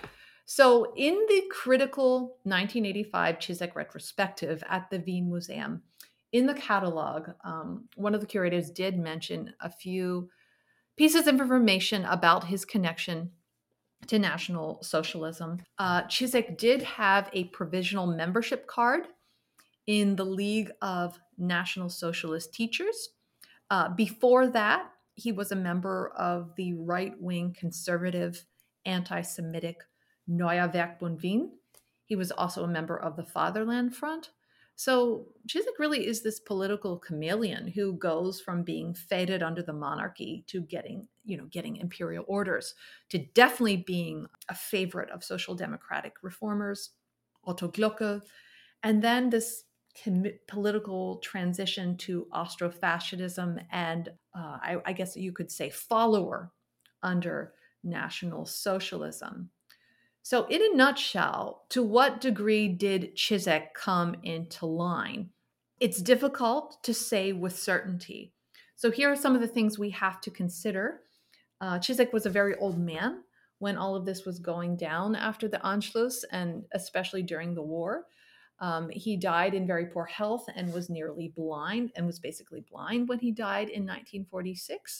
So in the critical 1985 Chisek retrospective at the Wien Museum, in the catalog, one of the curators did mention a few pieces of information about his connection to National Socialism. Chisek did have a provisional membership card in the League of National Socialist Teachers. Before that, he was a member of the right-wing conservative anti-Semitic Neuer Werkbund Wien. He was also a member of the Fatherland Front. So Chisek really is this political chameleon who goes from being feted under the monarchy to getting imperial orders, to definitely being a favorite of social democratic reformers, Otto Glocke, and then this political transition to Austrofascism and I guess you could say follower under National Socialism. So in a nutshell, to what degree did Chisek come into line? It's difficult to say with certainty. So here are some of the things we have to consider. Chisek was a very old man when all of this was going down after the Anschluss, and especially during the war. He died in very poor health and was nearly blind, and was basically blind when he died in 1946.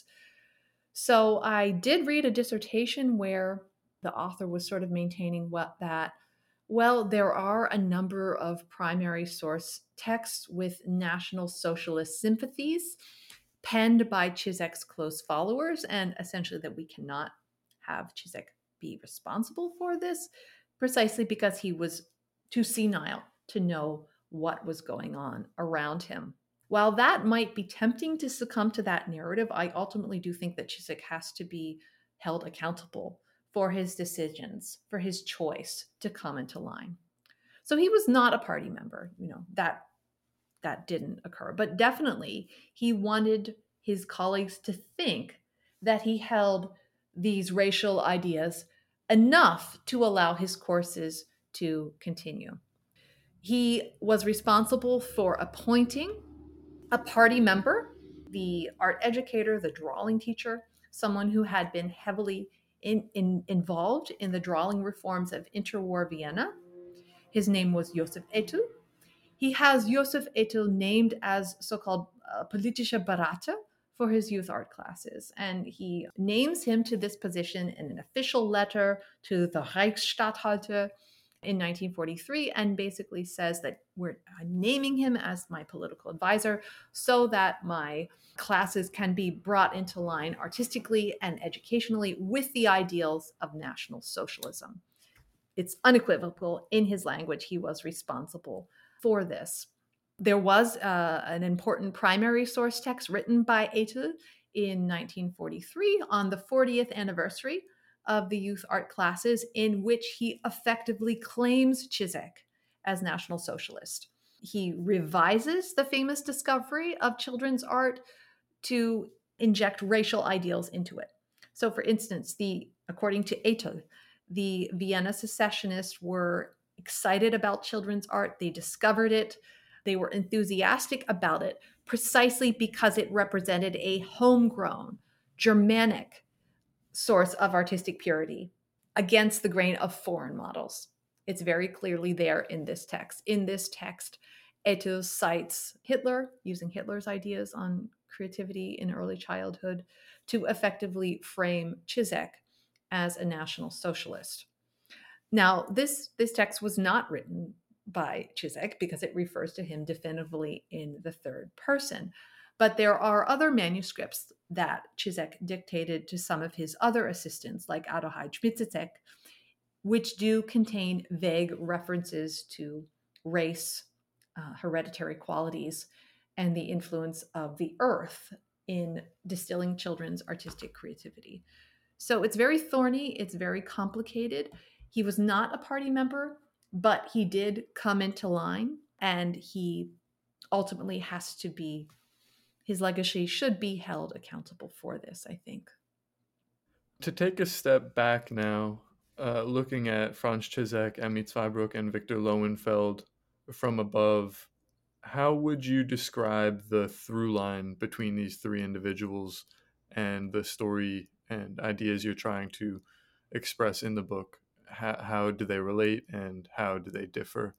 So I did read a dissertation where the author was sort of maintaining there are a number of primary source texts with National Socialist sympathies penned by Chisek's close followers, and essentially that we cannot have Chisek be responsible for this, precisely because he was too senile to know what was going on around him. While that might be tempting to succumb to that narrative, I ultimately do think that Chisek has to be held accountable for his decisions, for his choice to come into line. So he was not a party member, that didn't occur. But definitely he wanted his colleagues to think that he held these racial ideas enough to allow his courses to continue. He was responsible for appointing a party member, the art educator, the drawing teacher, someone who had been heavily involved in the drawing reforms of interwar Vienna. His name was Josef Ettel. He has Josef Ettel named as so-called politischer Berater for his youth art classes. And he names him to this position in an official letter to the Reichsstatthalter in 1943, and basically says that I'm naming him as my political advisor so that my classes can be brought into line artistically and educationally with the ideals of National Socialism. It's unequivocal in his language. He was responsible for this. There was an important primary source text written by Ettel in 1943 on the 40th anniversary of the youth art classes, in which he effectively claims Chisek as National Socialist. He revises the famous discovery of children's art to inject racial ideals into it. So, for instance, according to Ettel, the Vienna secessionists were excited about children's art. They discovered it. They were enthusiastic about it precisely because it represented a homegrown, Germanic source of artistic purity against the grain of foreign models. It's very clearly there in this text. In this text, Etos cites Hitler, using Hitler's ideas on creativity in early childhood to effectively frame Cizek as a National Socialist. Now, this text was not written by Cizek because it refers to him definitively in the third person. But there are other manuscripts that Cizek dictated to some of his other assistants, like Adohai Chmitzecek, which do contain vague references to race, hereditary qualities, and the influence of the earth in distilling children's artistic creativity. So it's very thorny, it's very complicated. He was not a party member, but he did come into line, and he ultimately has to be, his legacy should be held accountable for this, I think. To take a step back now, looking at Franz Cizek, Emmy Zweibruck, and Victor Lowenfeld from above, how would you describe the through line between these three individuals and the story and ideas you're trying to express in the book? How do they relate and how do they differ?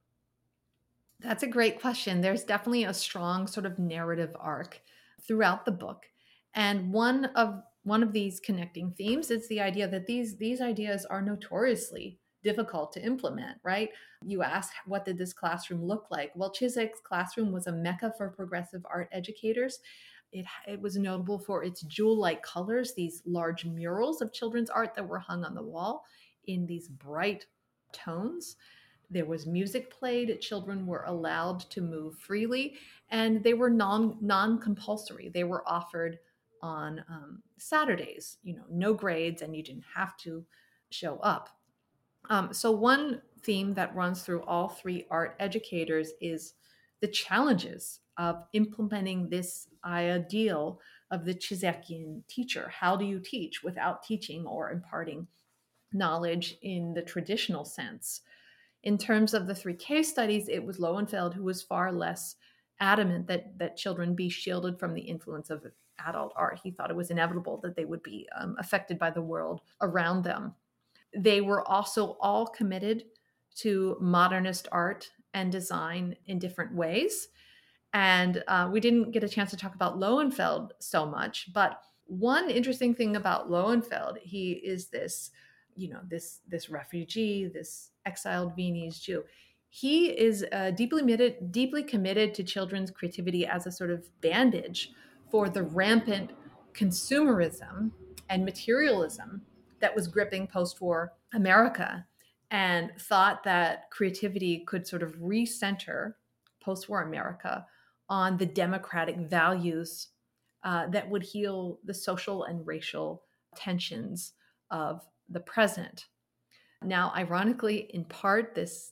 That's a great question. There's definitely a strong sort of narrative arc throughout the book. And one of these connecting themes is the idea that these ideas are notoriously difficult to implement, right? You ask, what did this classroom look like? Well, Chiswick's classroom was a mecca for progressive art educators. It was notable for its jewel-like colors, these large murals of children's art that were hung on the wall in these bright tones. There was music played, children were allowed to move freely, and they were non-compulsory. They were offered on Saturdays, no grades, and you didn't have to show up. So one theme that runs through all three art educators is the challenges of implementing this ideal of the Cizekian teacher. How do you teach without teaching or imparting knowledge in the traditional sense? In terms of the three case studies, it was Lowenfeld who was far less adamant that children be shielded from the influence of adult art. He thought it was inevitable that they would be affected by the world around them. They were also all committed to modernist art and design in different ways. And we didn't get a chance to talk about Lowenfeld so much, but one interesting thing about Lowenfeld, he is this refugee, this exiled Viennese Jew. He is deeply committed to children's creativity as a sort of bandage for the rampant consumerism and materialism that was gripping post-war America, and thought that creativity could sort of recenter post-war America on the democratic values that would heal the social and racial tensions of the present. Now, ironically, in part, this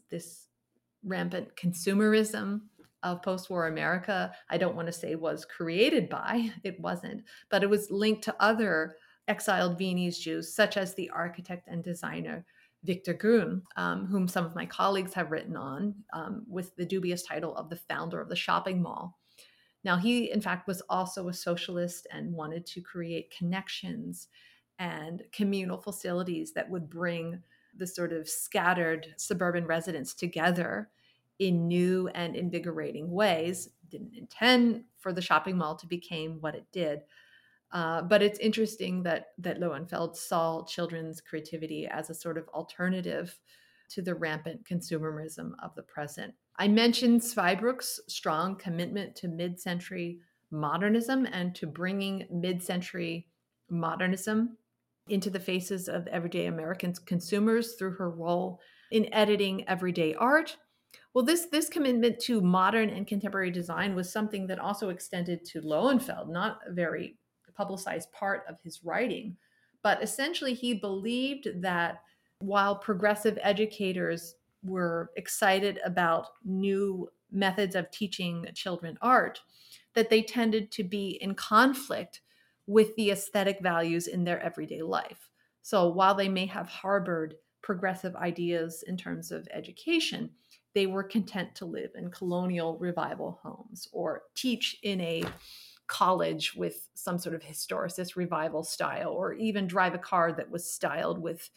rampant consumerism of post-war America, I don't want to say was created by, it wasn't, but it was linked to other exiled Viennese Jews, such as the architect and designer Victor Grün, whom some of my colleagues have written on, with the dubious title of the founder of the shopping mall. Now, he, in fact, was also a socialist and wanted to create connections and communal facilities that would bring the sort of scattered suburban residents together in new and invigorating ways. Didn't intend for the shopping mall to become what it did. But it's interesting that Lowenfeld saw children's creativity as a sort of alternative to the rampant consumerism of the present. I mentioned Zweibruck's strong commitment to mid-century modernism and to bringing mid-century modernism into the faces of everyday American consumers through her role in editing everyday art. Well, this commitment to modern and contemporary design was something that also extended to Lowenfeld, not a very publicized part of his writing. But essentially, he believed that while progressive educators were excited about new methods of teaching children art, that they tended to be in conflict with the aesthetic values in their everyday life. So while they may have harbored progressive ideas in terms of education, they were content to live in colonial revival homes or teach in a college with some sort of historicist revival style, or even drive a car that was styled with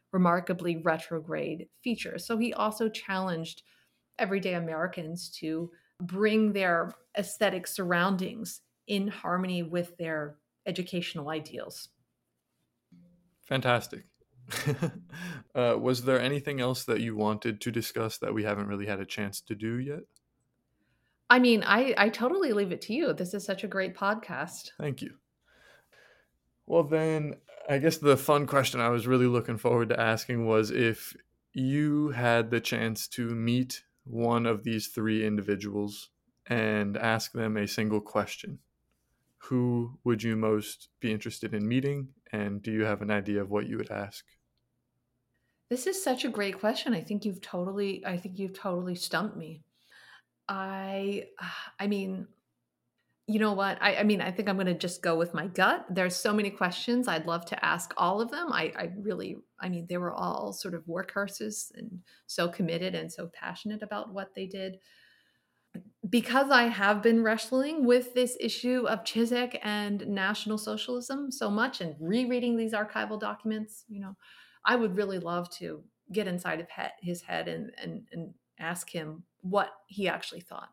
remarkably retrograde features. So he also challenged everyday Americans to bring their aesthetic surroundings in harmony with their educational ideals. Fantastic. Was there anything else that you wanted to discuss that we haven't really had a chance to do yet? I mean, I totally leave it to you. This is such a great podcast. Thank you. Well, then, I guess the fun question I was really looking forward to asking was if you had the chance to meet one of these three individuals and ask them a single question, who would you most be interested in meeting? And do you have an idea of what you would ask? This is such a great question. I think you've totally stumped me. I I mean, you know what? I mean, I think I'm going to just go with my gut. There's so many questions. I'd love to ask all of them. I really, I mean, they were all sort of workhorses and so committed and so passionate about what they did. Because I have been wrestling with this issue of Chisek and National Socialism so much and rereading these archival documents, I would really love to get inside of his head and ask him what he actually thought.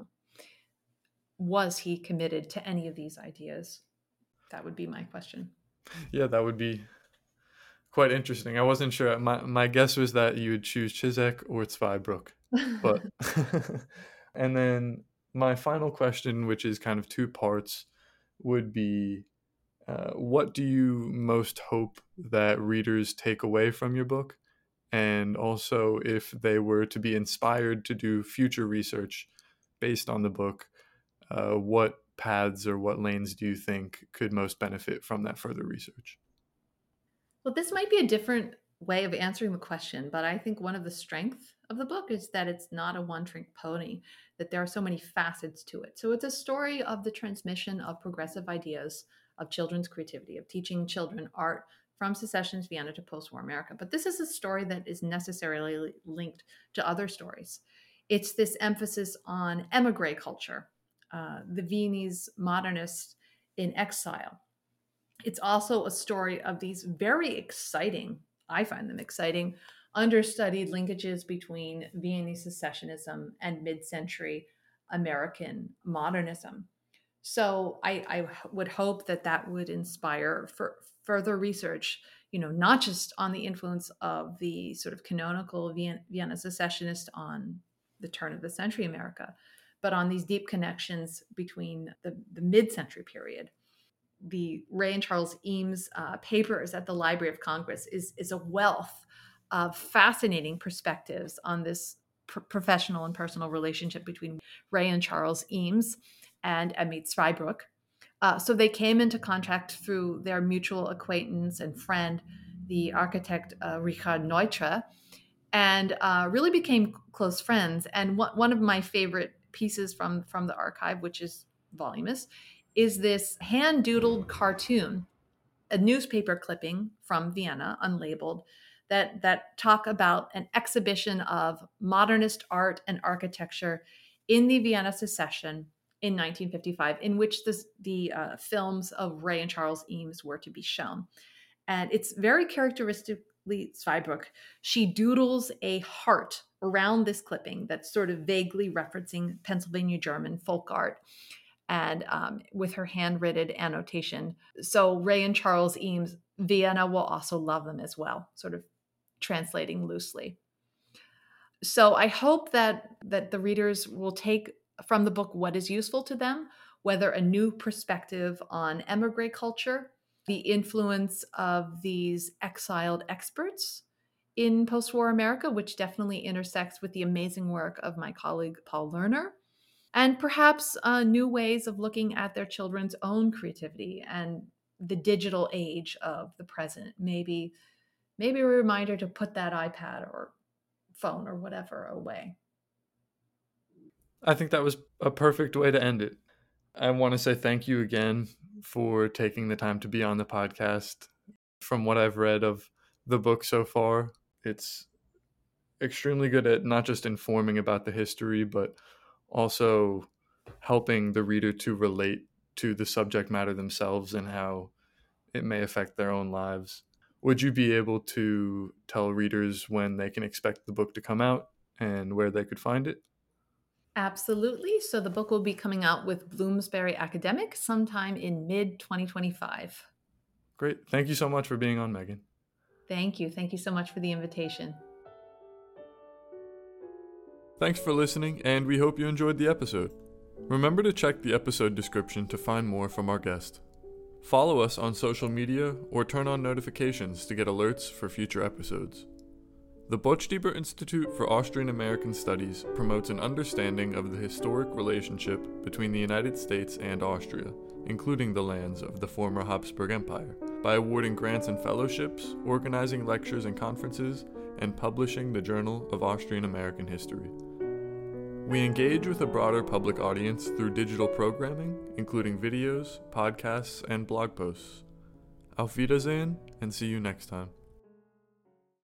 Was he committed to any of these ideas? That would be my question. Yeah, that would be quite interesting. I wasn't sure. My guess was that you would choose Chisek or Zweibrück. But and then my final question, which is kind of two parts, would be what do you most hope that readers take away from your book? And also, if they were to be inspired to do future research based on the book, what paths or what lanes do you think could most benefit from that further research? Well, this might be a different way of answering the question, but I think one of the strengths of the book is that it's not a one trick pony, that there are so many facets to it. So it's a story of the transmission of progressive ideas of children's creativity, of teaching children art from secessionist Vienna to post war America. But this is a story that is necessarily linked to other stories. It's this emphasis on emigre culture, the Viennese modernists in exile. It's also a story of these very exciting, I find them exciting, understudied linkages between Viennese secessionism and mid century American modernism. So I would hope that that would inspire for further research, not just on the influence of the sort of canonical Vienna secessionists on the turn of the century America, but on these deep connections between the mid-century period. The Ray and Charles Eames papers at the Library of Congress is a wealth of fascinating perspectives on this professional and personal relationship between Ray and Charles Eames and Emmett Zweibrück. So they came into contact through their mutual acquaintance and friend, the architect Richard Neutra, and really became close friends. And one of my favorite pieces from the archive, which is voluminous, is this hand doodled cartoon, a newspaper clipping from Vienna, unlabeled, that talk about an exhibition of modernist art and architecture in the Vienna Secession in 1955, in which the films of Ray and Charles Eames were to be shown. And it's very characteristically Zweibrück. She doodles a heart around this clipping that's sort of vaguely referencing Pennsylvania German folk art, and with her handwritten annotation. So Ray and Charles Eames, Vienna will also love them as well, sort of translating loosely. So I hope that the readers will take from the book what is useful to them, whether a new perspective on emigre culture, the influence of these exiled experts in post-war America, which definitely intersects with the amazing work of my colleague Paul Lerner, and perhaps new ways of looking at their children's own creativity and the digital age of the present. Maybe a reminder to put that iPad or phone or whatever away. I think that was a perfect way to end it. I want to say thank you again for taking the time to be on the podcast. From what I've read of the book so far, it's extremely good at not just informing about the history, but also helping the reader to relate to the subject matter themselves and how it may affect their own lives. Would you be able to tell readers when they can expect the book to come out and where they could find it? Absolutely. So the book will be coming out with Bloomsbury Academic sometime in mid-2025. Great. Thank you so much for being on, Megan. Thank you. Thank you so much for the invitation. Thanks for listening, and we hope you enjoyed the episode. Remember to check the episode description to find more from our guest. Follow us on social media or turn on notifications to get alerts for future episodes. The Botstiber Institute for Austrian American Studies promotes an understanding of the historic relationship between the United States and Austria, including the lands of the former Habsburg Empire, by awarding grants and fellowships, organizing lectures and conferences, and publishing the Journal of Austrian American History. We engage with a broader public audience through digital programming, including videos, podcasts, and blog posts. Auf Wiedersehen, and see you next time.